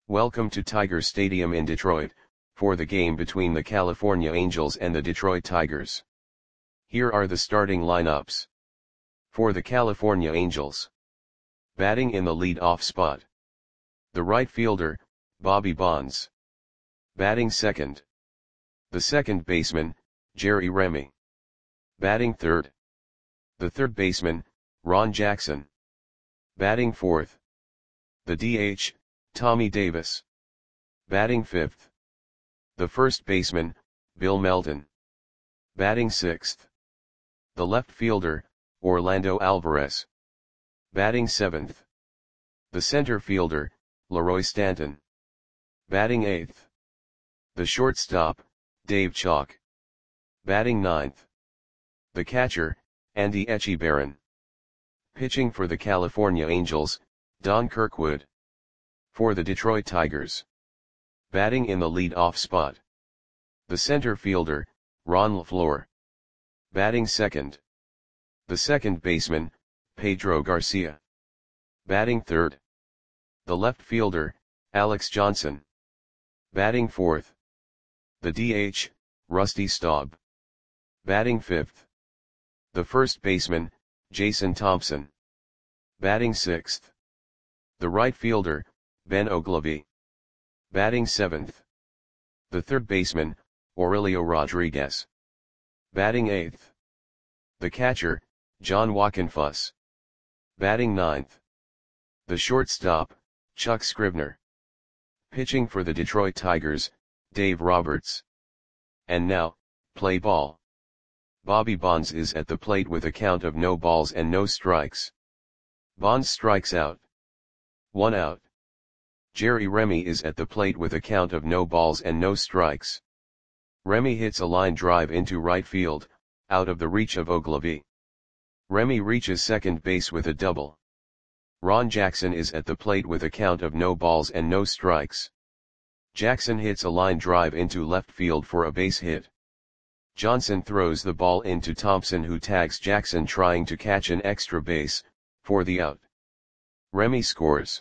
Welcome to Tiger Stadium in Detroit, for the game between the California Angels and the Detroit Tigers. Here are the starting lineups. For the California Angels. Batting in the lead-off spot. The right fielder, Bobby Bonds. Batting second. The second baseman, Jerry Remy. Batting third. The third baseman, Ron Jackson. Batting fourth. The DH, Tommy Davis. Batting fifth. The first baseman, Bill Melton. Batting sixth. The left fielder, Orlando Alvarez. Batting seventh. The center fielder, Leroy Stanton. Batting eighth. The shortstop, Dave Chalk. Batting ninth. The catcher, Andy Etchebarren. Pitching for the California Angels, Don Kirkwood. For the Detroit Tigers. Batting in the lead-off spot. The center fielder, Ron LeFlore. Batting second. The second baseman, Pedro Garcia. Batting third. The left fielder, Alex Johnson. Batting fourth. The DH, Rusty Staub. Batting fifth. The first baseman, Jason Thompson. Batting sixth. The right fielder, Ben Oglivie. Batting seventh. The third baseman, Aurelio Rodriguez. Batting eighth. The catcher, John Wockenfuss. Batting ninth. The shortstop, Chuck Scribner. Pitching for the Detroit Tigers, Dave Roberts. And now, play ball. Bobby Bonds is at the plate with a count of no balls and no strikes. Bonds strikes out. 1 out. Jerry Remy is at the plate with a count of no balls and no strikes. Remy hits a line drive into right field, out of the reach of Oglivie. Remy reaches second base with a double. Ron Jackson is at the plate with a count of no balls and no strikes. Jackson hits a line drive into left field for a base hit. Johnson throws the ball into Thompson, who tags Jackson trying to catch an extra base, for the out. Remy scores.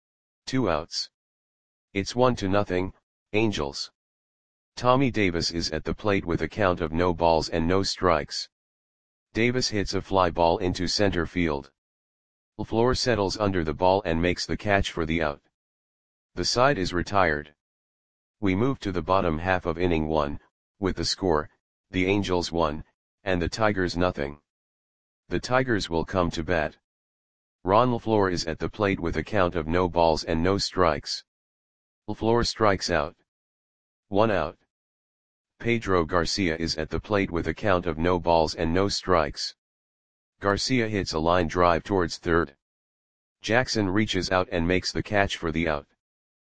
2 outs. It's 1-0, Angels. Tommy Davis is at the plate with a count of no balls and no strikes. Davis hits a fly ball into center field. LeFlore settles under the ball and makes the catch for the out. The side is retired. We move to the bottom half of inning 1, with the score, the Angels 1, and the Tigers 0. The Tigers will come to bat. Ron LeFlore is at the plate with a count of no balls and no strikes. LeFlore strikes out. 1 out. Pedro Garcia is at the plate with a count of no balls and no strikes. Garcia hits a line drive towards third. Jackson reaches out and makes the catch for the out.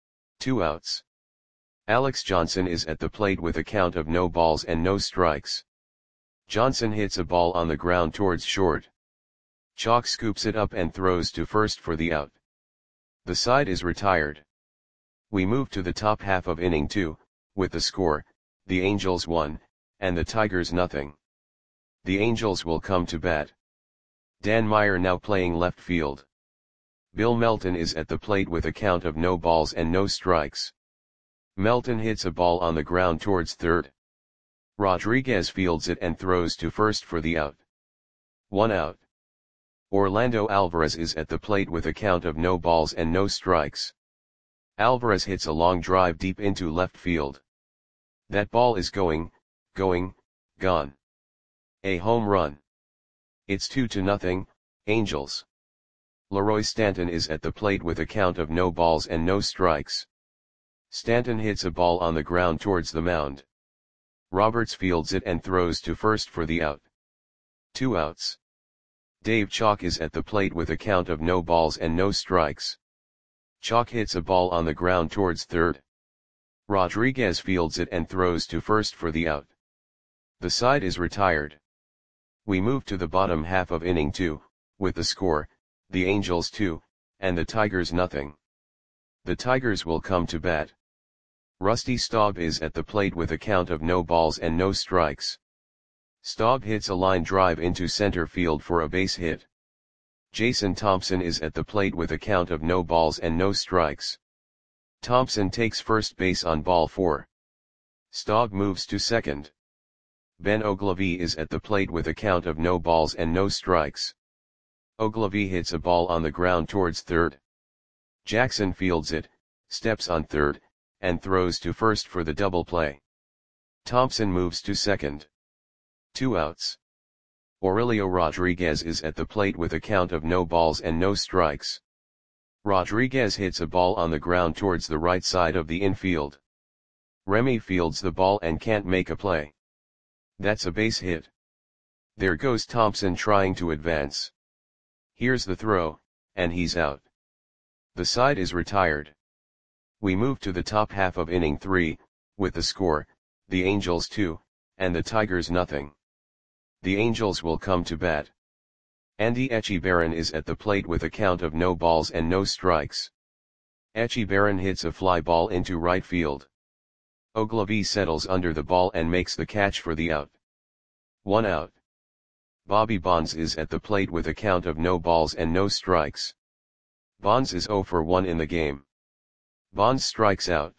2 outs. Alex Johnson is at the plate with a count of no balls and no strikes. Johnson hits a ball on the ground towards short. Chalk scoops it up and throws to first for the out. The side is retired. We move to the top half of inning 2, with the score, the Angels 1, and the Tigers 0. The Angels will come to bat. Dan Meyer now playing left field. Bill Melton is at the plate with a count of no balls and no strikes. Melton hits a ball on the ground towards third. Rodriguez fields it and throws to first for the out. 1 out. Orlando Alvarez is at the plate with a count of no balls and no strikes. Alvarez hits a long drive deep into left field. That ball is gone. A home run. It's 2-0, Angels. Leroy Stanton is at the plate with a count of no balls and no strikes. Stanton hits a ball on the ground towards the mound. Roberts fields it and throws to first for the out. 2 outs. Dave Chalk is at the plate with a count of no balls and no strikes. Chalk hits a ball on the ground towards third. Rodriguez fields it and throws to first for the out. The side is retired. We move to the bottom half of inning 2, with the score, the Angels 2, and the Tigers 0. The Tigers will come to bat. Rusty Staub is at the plate with a count of no balls and no strikes. Staub hits a line drive into center field for a base hit. Jason Thompson is at the plate with a count of no balls and no strikes. Thompson takes first base on ball 4. Staub moves to second. Ben Ogilvy is at the plate with a count of no balls and no strikes. Ogilvy hits a ball on the ground towards third. Jackson fields it, steps on third, and throws to first for the double play. Thompson moves to second. 2 outs. Aurelio Rodriguez is at the plate with a count of no balls and no strikes. Rodriguez hits a ball on the ground towards the right side of the infield. Remy fields the ball and can't make a play. That's a base hit. There goes Thompson trying to advance. Here's the throw, and he's out. The side is retired. We move to the top half of inning 3, with the score, the Angels 2, and the Tigers nothing. The Angels will come to bat. Andy Echebarren is at the plate with a count of no balls and no strikes. Echebarren hits a fly ball into right field. Ogilvy settles under the ball and makes the catch for the out. 1 out. Bobby Bonds is at the plate with a count of no balls and no strikes. Bonds is 0 for 1 in the game. Bonds strikes out.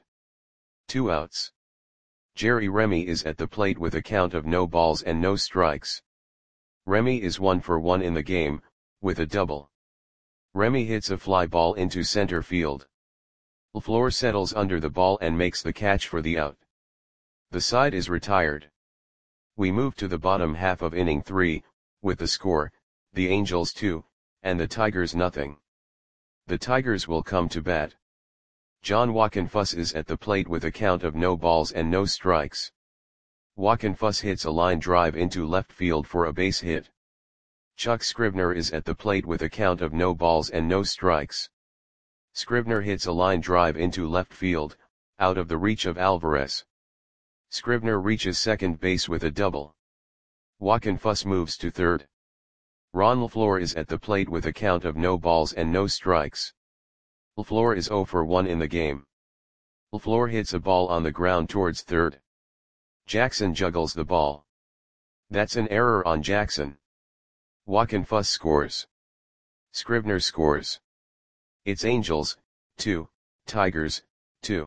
2 outs. Jerry Remy is at the plate with a count of no balls and no strikes. Remy is 1 for 1 in the game, with a double. Remy hits a fly ball into center field. LaFleur settles under the ball and makes the catch for the out. The side is retired. We move to the bottom half of inning 3, with the score, the Angels 2, and the Tigers nothing. The Tigers will come to bat. John Wockenfuss is at the plate with a count of no balls and no strikes. Wockenfuss hits a line drive into left field for a base hit. Chuck Scrivener is at the plate with a count of no balls and no strikes. Scrivener hits a line drive into left field, out of the reach of Alvarez. Scrivener reaches second base with a double. Wockenfuss moves to third. Ron LaFleur is at the plate with a count of no balls and no strikes. LaFleur is 0 for 1 in the game. LaFleur hits a ball on the ground towards third. Jackson juggles the ball. That's an error on Jackson. Wockenfuss scores. Scrivener scores. It's Angels, 2, Tigers, 2.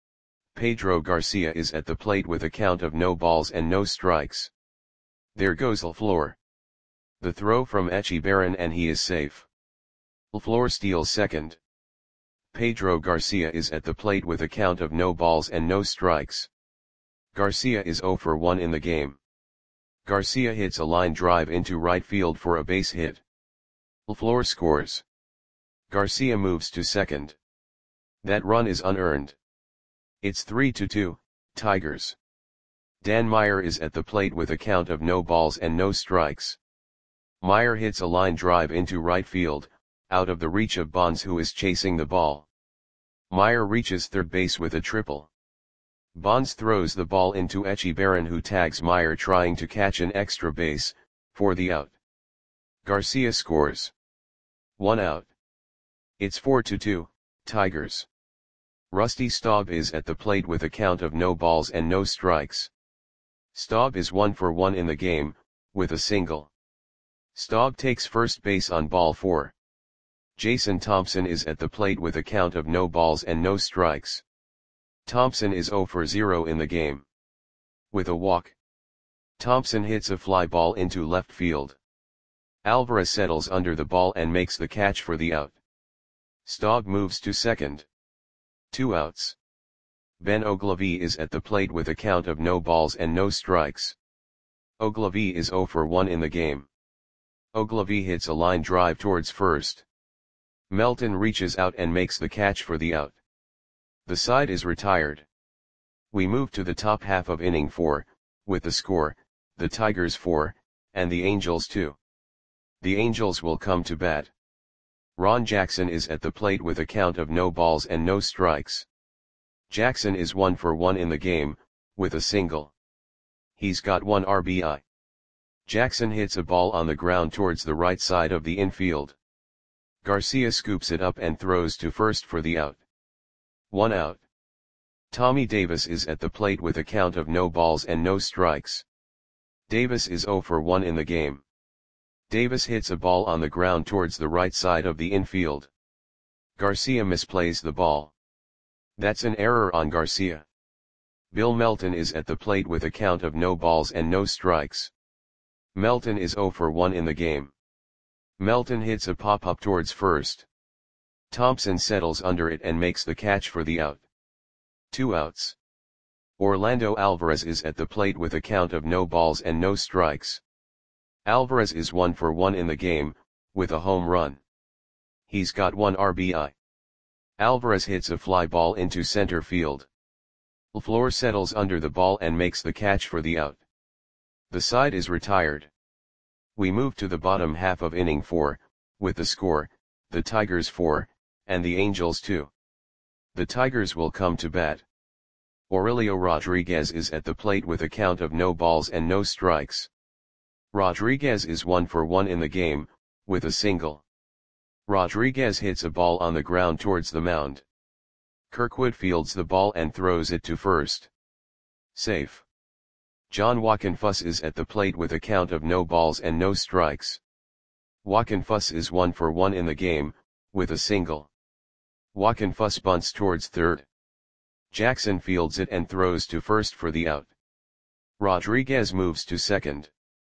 Pedro Garcia is at the plate with a count of no balls and no strikes. There goes LaFleur. The throw from Echebarren and he is safe. LaFleur steals second. Pedro Garcia is at the plate with a count of no balls and no strikes. Garcia is 0 for 1 in the game. Garcia hits a line drive into right field for a base hit. LaFleur scores. Garcia moves to second. That run is unearned. It's 3-2, Tigers. Dan Meyer is at the plate with a count of no balls and no strikes. Meyer hits a line drive into right field, out of the reach of Bonds who is chasing the ball. Meyer reaches third base with a triple. Bonds throws the ball into Echebarren who tags Meyer trying to catch an extra base, for the out. Garcia scores. 1 out. It's 4-2, Tigers. Rusty Staub is at the plate with a count of no balls and no strikes. Staub is 1 for 1 in the game, with a single. Staub takes first base on ball 4. Jason Thompson is at the plate with a count of no balls and no strikes. Thompson is 0 for 0 in the game. With a walk. Thompson hits a fly ball into left field. Alvarez settles under the ball and makes the catch for the out. Staub moves to second. 2 outs. Ben Ogilvy is at the plate with a count of no balls and no strikes. Ogilvy is 0 for 1 in the game. Ogilvy hits a line drive towards first. Melton reaches out and makes the catch for the out. The side is retired. We move to the top half of inning 4, with the score, the Tigers 4, and the Angels 2. The Angels will come to bat. Ron Jackson is at the plate with a count of no balls and no strikes. Jackson is 1 for 1 in the game, with a single. He's got 1 RBI. Jackson hits a ball on the ground towards the right side of the infield. Garcia scoops it up and throws to first for the out. 1 out. Tommy Davis is at the plate with a count of no balls and no strikes. Davis is 0 for 1 in the game. Davis hits a ball on the ground towards the right side of the infield. Garcia misplays the ball. That's an error on Garcia. Bill Melton is at the plate with a count of no balls and no strikes. Melton is 0 for 1 in the game. Melton hits a pop-up towards first. Thompson settles under it and makes the catch for the out. 2 outs. Orlando Alvarez is at the plate with a count of no balls and no strikes. Alvarez is 1 for 1 in the game, with a home run. He's got 1 RBI. Alvarez hits a fly ball into center field. LaFleur settles under the ball and makes the catch for the out. The side is retired. We move to the bottom half of inning 4, with the score, the Tigers 4, and the Angels 2. The Tigers will come to bat. Aurelio Rodriguez is at the plate with a count of no balls and no strikes. Rodriguez is 1 for 1 in the game, with a single. Rodriguez hits a ball on the ground towards the mound. Kirkwood fields the ball and throws it to first. Safe. John Wockenfuss is at the plate with a count of no balls and no strikes. Wockenfuss is 1 for 1 in the game, with a single. Wockenfuss bunts towards third. Jackson fields it and throws to first for the out. Rodriguez moves to second.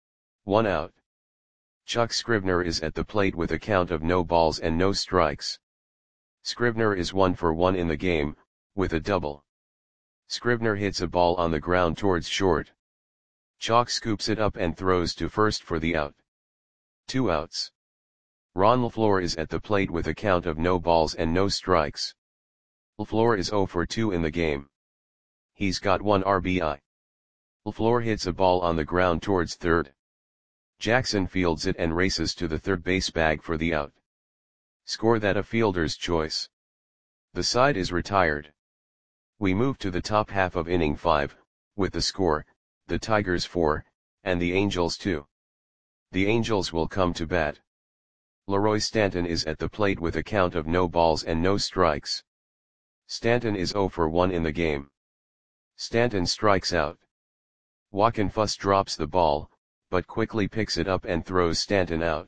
1 out. Chuck Scrivener is at the plate with a count of no balls and no strikes. Scrivener is 1 for 1 in the game, with a double. Scrivener hits a ball on the ground towards short. Chalk scoops it up and throws to first for the out. 2 outs. Ron LaFleur is at the plate with a count of no balls and no strikes. LaFleur is 0 for 2 in the game. He's got 1 RBI. LaFleur hits a ball on the ground towards third. Jackson fields it and races to the third base bag for the out. Score that a fielder's choice. The side is retired. We move to the top half of inning 5, with the score, the Tigers 4, and the Angels 2. The Angels will come to bat. Leroy Stanton is at the plate with a count of no balls and no strikes. Stanton is 0 for 1 in the game. Stanton strikes out. Wockenfuss drops the ball, but quickly picks it up and throws Stanton out.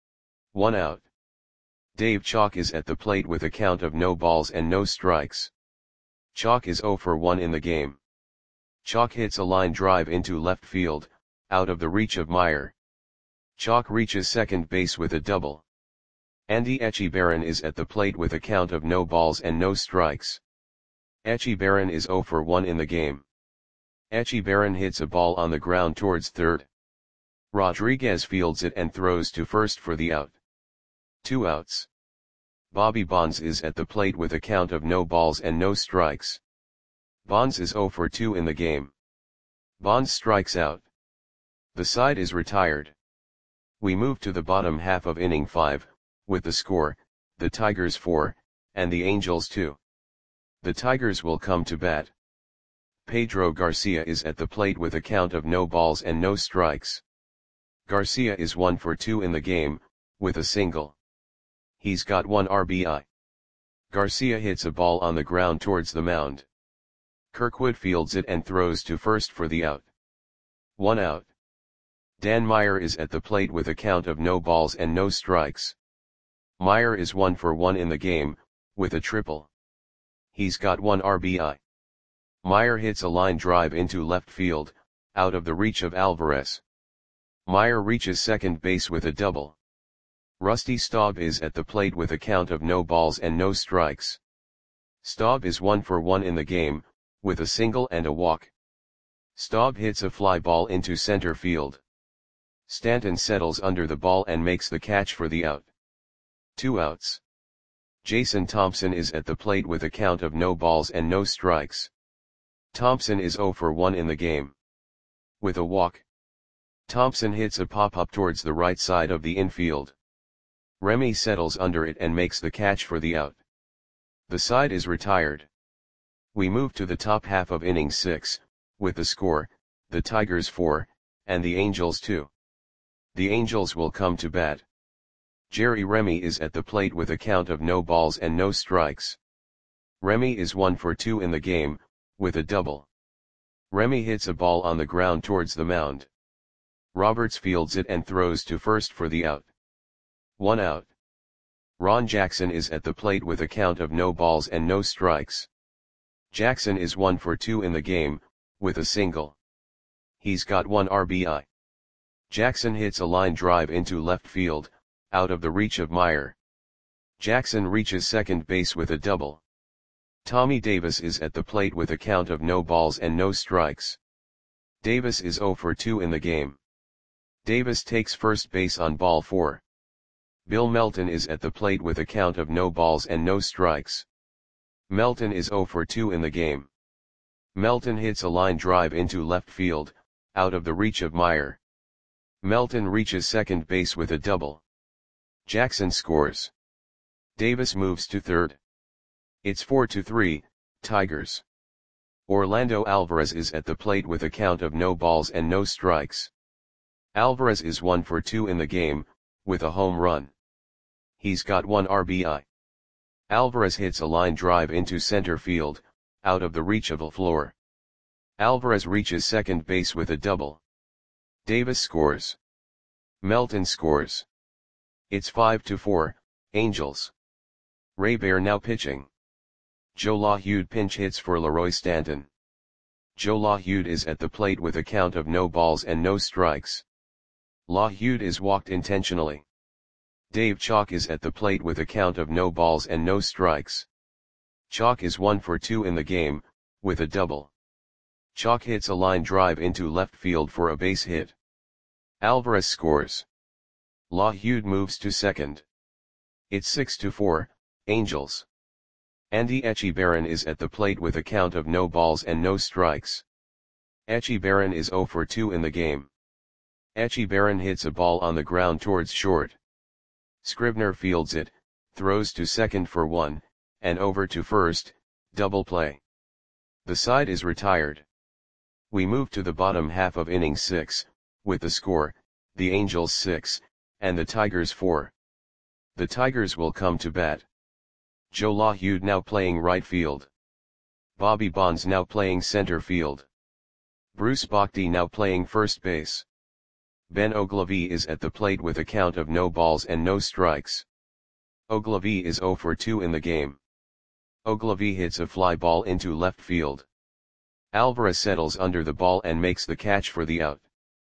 1 out. Dave Chalk is at the plate with a count of no balls and no strikes. Chalk is 0 for 1 in the game. Chalk hits a line drive into left field, out of the reach of Meyer. Chalk reaches second base with a double. Andy Etchebarren is at the plate with a count of no balls and no strikes. Etchebarren is 0 for 1 in the game. Etchebarren hits a ball on the ground towards third. Rodriguez fields it and throws to first for the out. 2 outs. Bobby Bonds is at the plate with a count of no balls and no strikes. Bonds is 0 for 2 in the game. Bonds strikes out. The side is retired. We move to the bottom half of inning 5, with the score, the Tigers 4, and the Angels 2. The Tigers will come to bat. Pedro Garcia is at the plate with a count of no balls and no strikes. Garcia is 1 for 2 in the game, with a single. He's got 1 RBI. Garcia hits a ball on the ground towards the mound. Kirkwood fields it and throws to first for the out. 1 out. Dan Meyer is at the plate with a count of no balls and no strikes. Meyer is 1 for 1 in the game, with a triple. He's got 1 RBI. Meyer hits a line drive into left field, out of the reach of Alvarez. Meyer reaches second base with a double. Rusty Staub is at the plate with a count of no balls and no strikes. Staub is 1 for 1 in the game, with a single and a walk. Staub hits a fly ball into center field. Stanton settles under the ball and makes the catch for the out. 2 outs. Jason Thompson is at the plate with a count of no balls and no strikes. Thompson is 0 for 1 in the game. With a walk. Thompson hits a pop-up towards the right side of the infield. Remy settles under it and makes the catch for the out. The side is retired. We move to the top half of inning 6, with the score, the Tigers 4, and the Angels 2. The Angels will come to bat. Jerry Remy is at the plate with a count of no balls and no strikes. Remy is 1 for 2 in the game, with a double. Remy hits a ball on the ground towards the mound. Roberts fields it and throws to first for the out. 1 out. Ron Jackson is at the plate with a count of no balls and no strikes. Jackson is 1 for 2 in the game, with a single. He's got 1 RBI. Jackson hits a line drive into left field, out of the reach of Meyer. Jackson reaches second base with a double. Tommy Davis is at the plate with a count of no balls and no strikes. Davis is 0 for 2 in the game. Davis takes first base on ball 4. Bill Melton is at the plate with a count of no balls and no strikes. Melton is 0 for 2 in the game. Melton hits a line drive into left field, out of the reach of Meyer. Melton reaches second base with a double. Jackson scores. Davis moves to third. It's 4-3, Tigers. Orlando Alvarez is at the plate with a count of no balls and no strikes. Alvarez is 1 for 2 in the game, with a home run. He's got 1 RBI. Alvarez hits a line drive into center field, out of the reach of LaFleur. Alvarez reaches second base with a double. Davis scores. Melton scores. It's 5-4, Angels. Ray Bear now pitching. Joe LaHude pinch hits for Leroy Stanton. Joe LaHude is at the plate with a count of no balls and no strikes. LaHude is walked intentionally. Dave Chalk is at the plate with a count of no balls and no strikes. Chalk is 1 for 2 in the game, with a double. Chalk hits a line drive into left field for a base hit. Alvarez scores. LaHude moves to second. It's 6-4, Angels. Andy Etchebarren is at the plate with a count of no balls and no strikes. Etchebarren is 0 for 2 in the game. Etchebarren hits a ball on the ground towards short. Scribner fields it, throws to second for 1, and over to first, double play. The side is retired. We move to the bottom half of inning 6, with the score, the Angels 6, and the Tigers 4. The Tigers will come to bat. Joe LaHude now playing right field. Bobby Bonds now playing center field. Bruce Bochy now playing first base. Ben Oglivie is at the plate with a count of no balls and no strikes. Oglivie is 0 for 2 in the game. Oglivie hits a fly ball into left field. Alvarez settles under the ball and makes the catch for the out.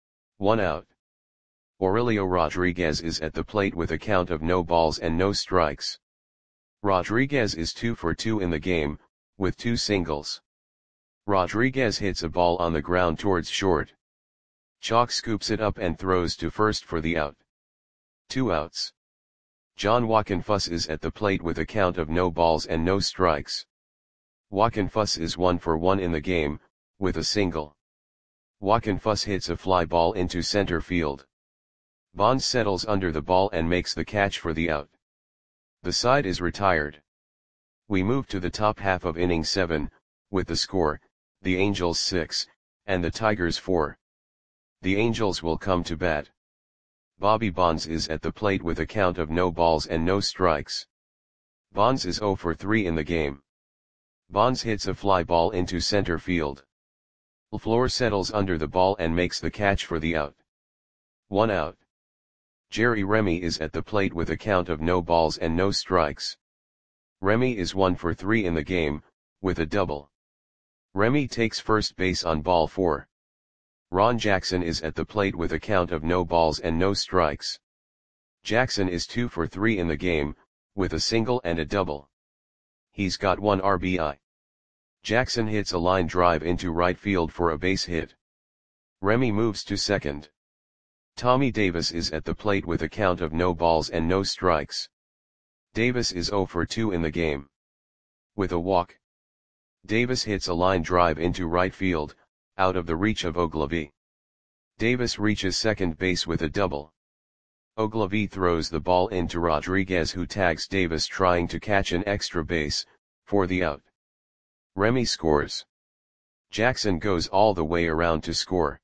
1 out. Aurelio Rodriguez is at the plate with a count of no balls and no strikes. Rodriguez is 2 for 2 in the game, with 2 singles. Rodriguez hits a ball on the ground towards short. Chalk scoops it up and throws to first for the out. 2 outs. John Wockenfuss is at the plate with a count of no balls and no strikes. Wockenfuss is 1 for 1 in the game, with a single. Wockenfuss hits a fly ball into center field. Bonds settles under the ball and makes the catch for the out. The side is retired. We move to the top half of inning 7, with the score, the Angels 6, and the Tigers 4. The Angels will come to bat. Bobby Bonds is at the plate with a count of no balls and no strikes. Bonds is 0 for 3 in the game. Bonds hits a fly ball into center field. LaFleur settles under the ball and makes the catch for the out. 1 out. Jerry Remy is at the plate with a count of no balls and no strikes. Remy is 1 for 3 in the game, with a double. Remy takes first base on ball 4. Ron Jackson is at the plate with a count of no balls and no strikes. Jackson is 2 for 3 in the game, with a single and a double. He's got 1 RBI. Jackson hits a line drive into right field for a base hit. Remy moves to second. Tommy Davis is at the plate with a count of no balls and no strikes. Davis is 0 for 2 in the game. With a walk. Davis hits a line drive into right field, out of the reach of Oglivie. Davis reaches second base with a double. Oglivie throws the ball into Rodriguez, who tags Davis trying to catch an extra base, for the out. Remy scores. Jackson goes all the way around to score.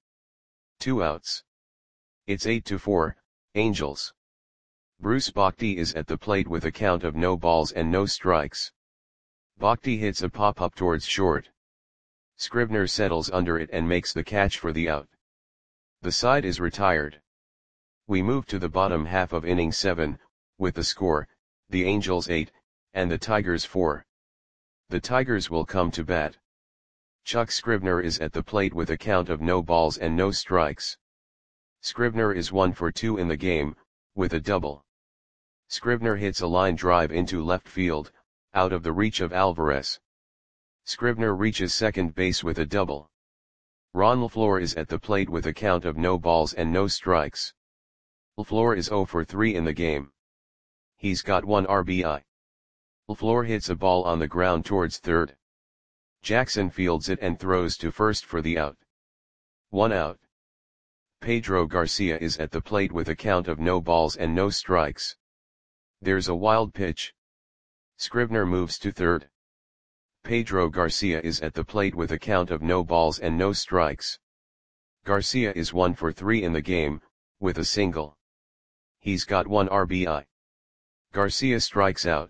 2 outs. It's 8-4, Angels. Bruce Bochy is at the plate with a count of no balls and no strikes. Bochy hits a pop-up towards short. Scribner settles under it and makes the catch for the out. The side is retired. We move to the bottom half of inning 7, with the score, the Angels 8, and the Tigers 4. The Tigers will come to bat. Chuck Scribner is at the plate with a count of no balls and no strikes. Scribner is 1 for 2 in the game, with a double. Scribner hits a line drive into left field, out of the reach of Alvarez. Scribner reaches second base with a double. Ron LaFleur is at the plate with a count of no balls and no strikes. LaFleur is 0 for 3 in the game. He's got 1 RBI. LaFleur hits a ball on the ground towards third. Jackson fields it and throws to first for the out. 1 out. Pedro Garcia is at the plate with a count of no balls and no strikes. There's a wild pitch. Scribner moves to third. Pedro Garcia is at the plate with a count of no balls and no strikes. Garcia is 1 for 3 in the game, with a single. He's got 1 RBI. Garcia strikes out.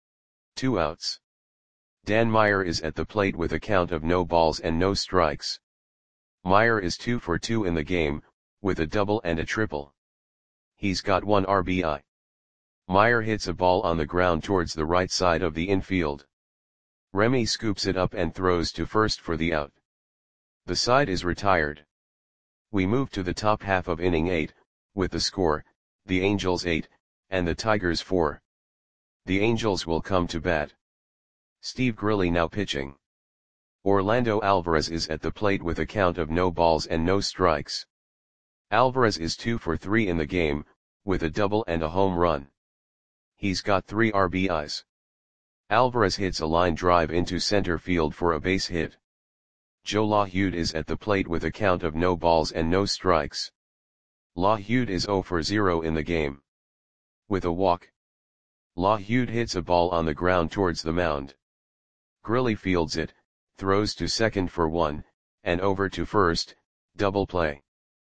2 outs. Dan Meyer is at the plate with a count of no balls and no strikes. Meyer is 2 for 2 in the game, with a double and a triple. He's got 1 RBI. Meyer hits a ball on the ground towards the right side of the infield. Remy scoops it up and throws to first for the out. The side is retired. We move to the top half of inning 8, with the score, the Angels 8, and the Tigers 4. The Angels will come to bat. Steve Grilli now pitching. Orlando Alvarez is at the plate with a count of no balls and no strikes. Alvarez is 2 for 3 in the game, with a double and a home run. He's got 3 RBIs. Alvarez hits a line drive into center field for a base hit. Joe LaHude is at the plate with a count of no balls and no strikes. LaHude is 0 for 0 in the game. With a walk. LaHude hits a ball on the ground towards the mound. Grilli fields it, throws to second for 1, and over to first, double play.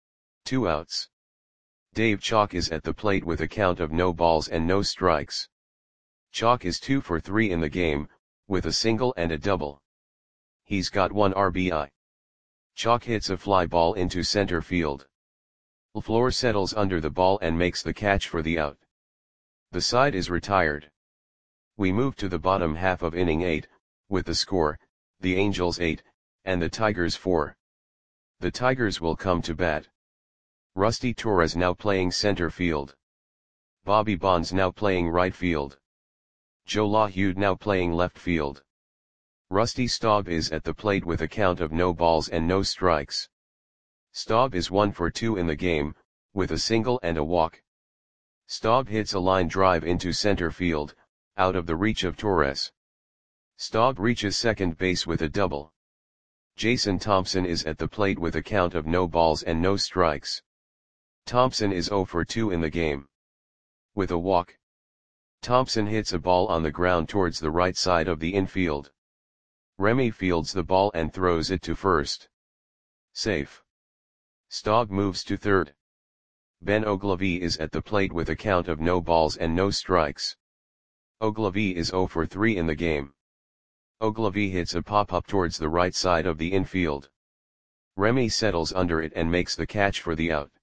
2 outs. Dave Chalk is at the plate with a count of no balls and no strikes. Chalk is 2 for 3 in the game, with a single and a double. He's got 1 RBI. Chalk hits a fly ball into center field. LaFleur settles under the ball and makes the catch for the out. The side is retired. We move to the bottom half of inning 8, with the score, the Angels 8, and the Tigers 4. The Tigers will come to bat. Rusty Torres now playing center field. Bobby Bonds now playing right field. Joe LaHude now playing left field. Rusty Staub is at the plate with a count of no balls and no strikes. Staub is 1 for 2 in the game, with a single and a walk. Staub hits a line drive into center field, out of the reach of Torres. Staub reaches second base with a double. Jason Thompson is at the plate with a count of no balls and no strikes. Thompson is 0 for 2 in the game. With a walk. Thompson hits a ball on the ground towards the right side of the infield. Remy fields the ball and throws it to first. Safe. Staub moves to third. Ben Ogilvie is at the plate with a count of no balls and no strikes. Ogilvie is 0 for 3 in the game. Ogilvie hits a pop-up towards the right side of the infield. Remy settles under it and makes the catch for the out.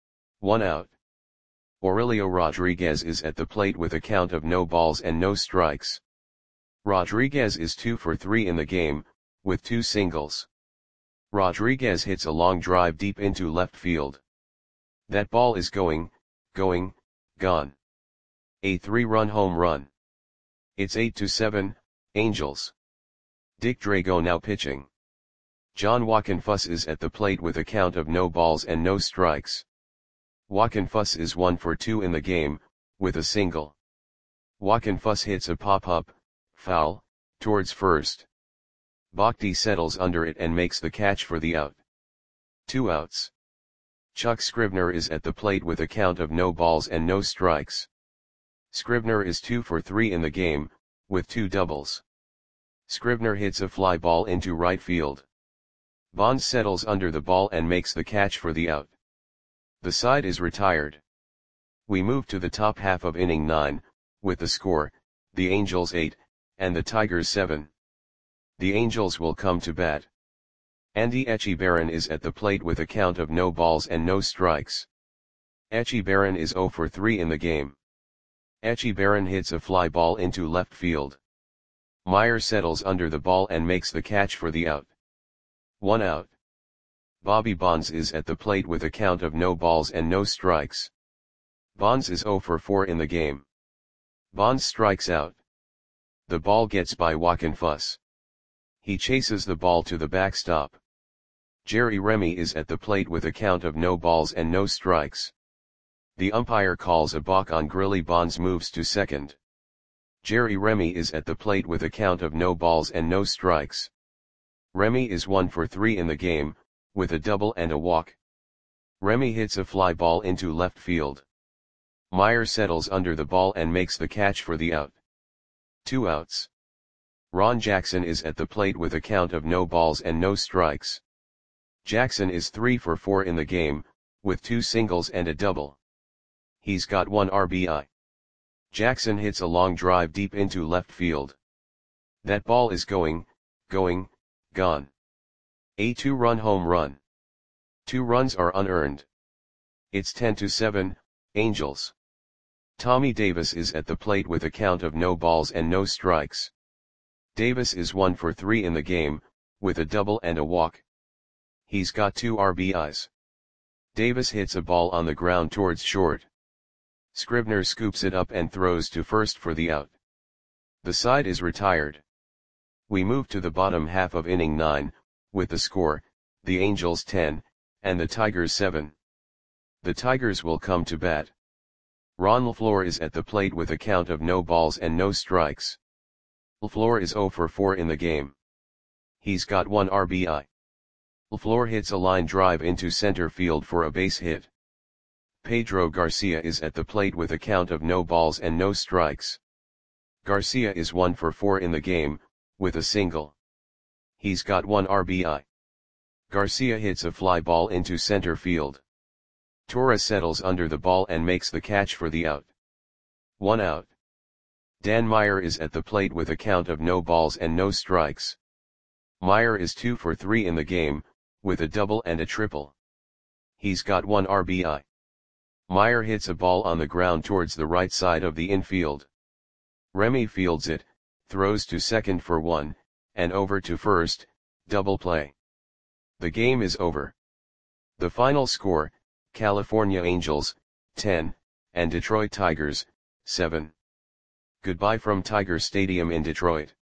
1 out. Aurelio Rodriguez is at the plate with a count of no balls and no strikes. Rodriguez is 2 for 3 in the game, with 2 singles. Rodriguez hits a long drive deep into left field. That ball is going, gone. A 3-run home run. It's 8-7, Angels. Dick Drago now pitching. John Wockenfuss is at the plate with a count of no balls and no strikes. Wockenfuss is 1 for 2 in the game, with a single. Wockenfuss hits a pop-up, foul, towards first. Bakhti settles under it and makes the catch for the out. 2 outs. Chuck Scribner is at the plate with a count of no balls and no strikes. Scribner is 2 for 3 in the game, with 2 doubles. Scribner hits a fly ball into right field. Bonds settles under the ball and makes the catch for the out. The side is retired. We move to the top half of inning 9, with the score, the Angels 8, and the Tigers 7. The Angels will come to bat. Andy Etchebarren is at the plate with a count of no balls and no strikes. Etchebarren is 0 for 3 in the game. Etchebarren hits a fly ball into left field. Meyer settles under the ball and makes the catch for the out. 1 out. Bobby Bonds is at the plate with a count of no balls and no strikes. Bonds is 0 for 4 in the game. Bonds strikes out. The ball gets by Joaquin Fuss. He chases the ball to the backstop. Jerry Remy is at the plate with a count of no balls and no strikes. The umpire calls a balk on Grilly. Bonds moves to second. Jerry Remy is at the plate with a count of no balls and no strikes. Remy is 1 for 3 in the game, with a double and a walk. Remy hits a fly ball into left field. Meyer settles under the ball and makes the catch for the out. 2 outs. Ron Jackson is at the plate with a count of no balls and no strikes. Jackson is 3 for 4 in the game, with 2 singles and a double. He's got 1 RBI. Jackson hits a long drive deep into left field. That ball is gone. A 2-run home run. 2 runs are unearned. It's 10-7, Angels. Tommy Davis is at the plate with a count of no balls and no strikes. Davis is 1 for 3 in the game, with a double and a walk. He's got 2 RBIs. Davis hits a ball on the ground towards short. Scribner scoops it up and throws to first for the out. The side is retired. We move to the bottom half of inning 9, with the score, the Angels 10, and the Tigers 7. The Tigers will come to bat. Ron LeFlore is at the plate with a count of no balls and no strikes. LeFlore is 0 for 4 in the game. He's got 1 RBI. LeFlore hits a line drive into center field for a base hit. Pedro Garcia is at the plate with a count of no balls and no strikes. Garcia is 1 for 4 in the game, with a single. He's got 1 RBI. Garcia hits a fly ball into center field. Torres settles under the ball and makes the catch for the out. 1 out. Dan Meyer is at the plate with a count of no balls and no strikes. Meyer is 2 for 3 in the game, with a double and a triple. He's got 1 RBI. Meyer hits a ball on the ground towards the right side of the infield. Remy fields it, throws to second for 1, and over to first, double play. The game is over. The final score, California Angels, 10, and Detroit Tigers, 7. Goodbye from Tiger Stadium in Detroit.